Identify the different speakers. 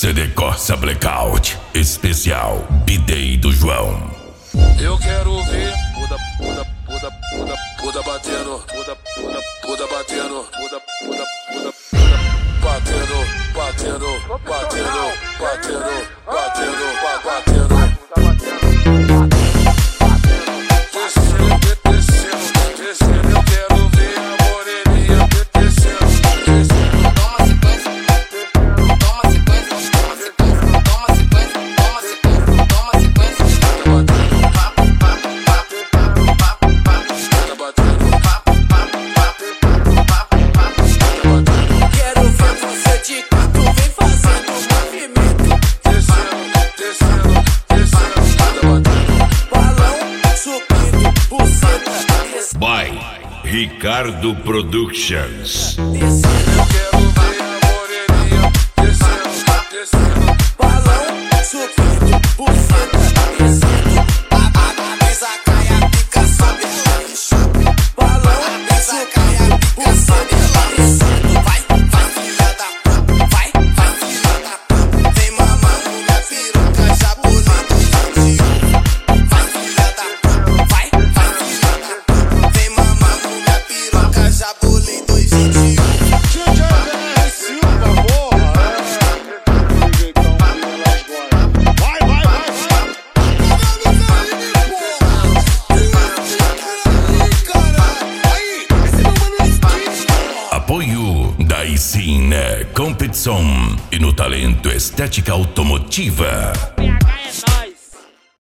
Speaker 1: CD Corsa Blackout, especial B-Day do João.
Speaker 2: Eu quero ver Buda batendo, Buda batendo, batendo. Descendo, eu quero ver a moreninha descendo. Toma sequência, toma sequência, toma sequência, toma sequência, toma sequência, toma sequência. Quero ver você de quatro, vem fazendo movimento. Descendo, balão subindo, buceta.
Speaker 1: By Ricardo Productions.
Speaker 2: Eu quero ver a moreninha descendo.
Speaker 3: Balão subindo, buceta descendo. A brisa cai, a pica sobe, ela enxuga. Balão subindo, buceta descendo. Vai, filha da puta, vai, filha da puta. Vem mamando minha piroca, já pulei do jeitinho. Vai, filha da puta, vai, filha da puta. Vem mamando minha piroca, já pulei do jeitinho.
Speaker 1: Apoio da Cine Competição e no talento estética automotiva.